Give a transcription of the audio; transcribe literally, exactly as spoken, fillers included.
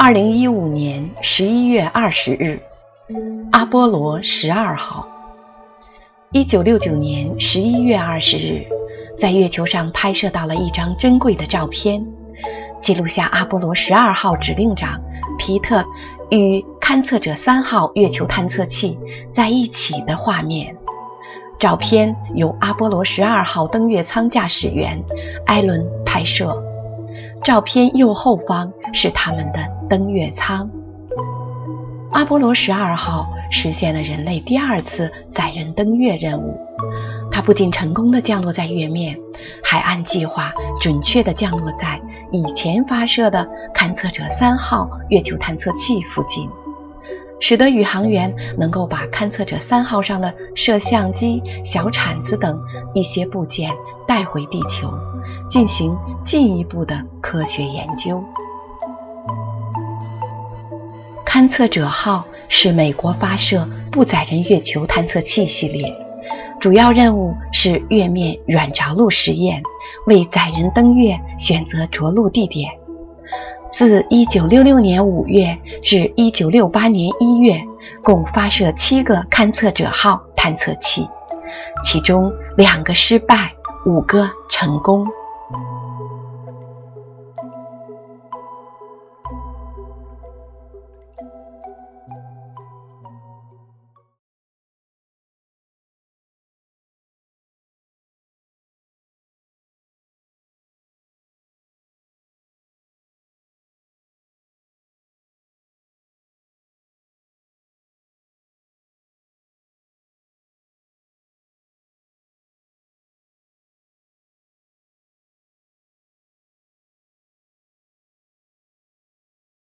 二零一五年十一月二十日，阿波罗十二号。一九六九年十一月二十日，在月球上拍摄到了一张珍贵的照片，记录下阿波罗十二号指令长皮特与勘测者三号月球探测器在一起的画面。照片由阿波罗十二号登月舱驾驶员艾伦拍摄，照片右后方是他们的登月舱。阿波罗十二号实现了人类第二次载人登月任务，它不仅成功地降落在月面，还按计划准确地降落在以前发射的勘测者三号月球探测器附近，使得宇航员能够把勘测者三号上的摄像机、小铲子等一些部件带回地球，进行进一步的科学研究。勘测者号是美国发射不载人月球探测器系列，主要任务是月面软着陆实验，为载人登月选择着陆地点。自一九六六年五月至一九六八年一月，共发射七个勘测者号探测器，其中两个失败，五个成功。